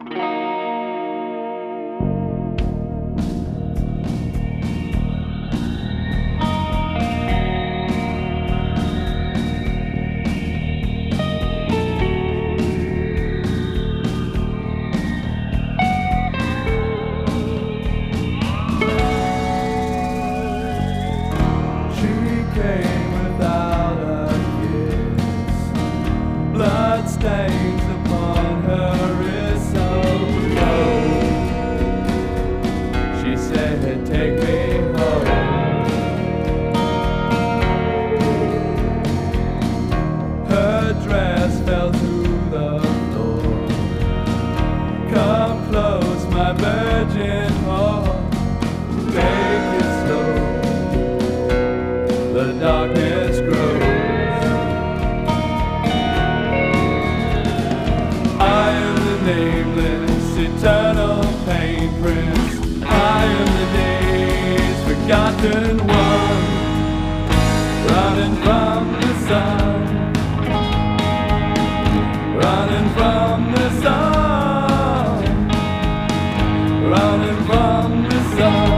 Stains upon her wrist so cold. She said, take me home. Her dress fell to the floor. Come close, my virgin heart. Take it slow. The darkness grows. Nameless, eternal pain prince. I am the day's forgotten one, running from the sun, running from the sun, running from the sun.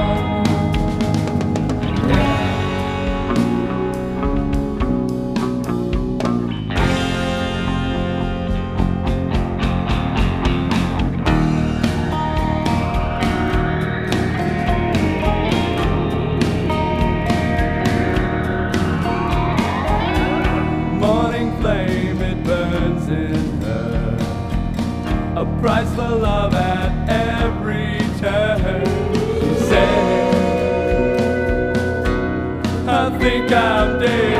Flame, it burns in her, a price for love at every turn. She said, I think I'm dead.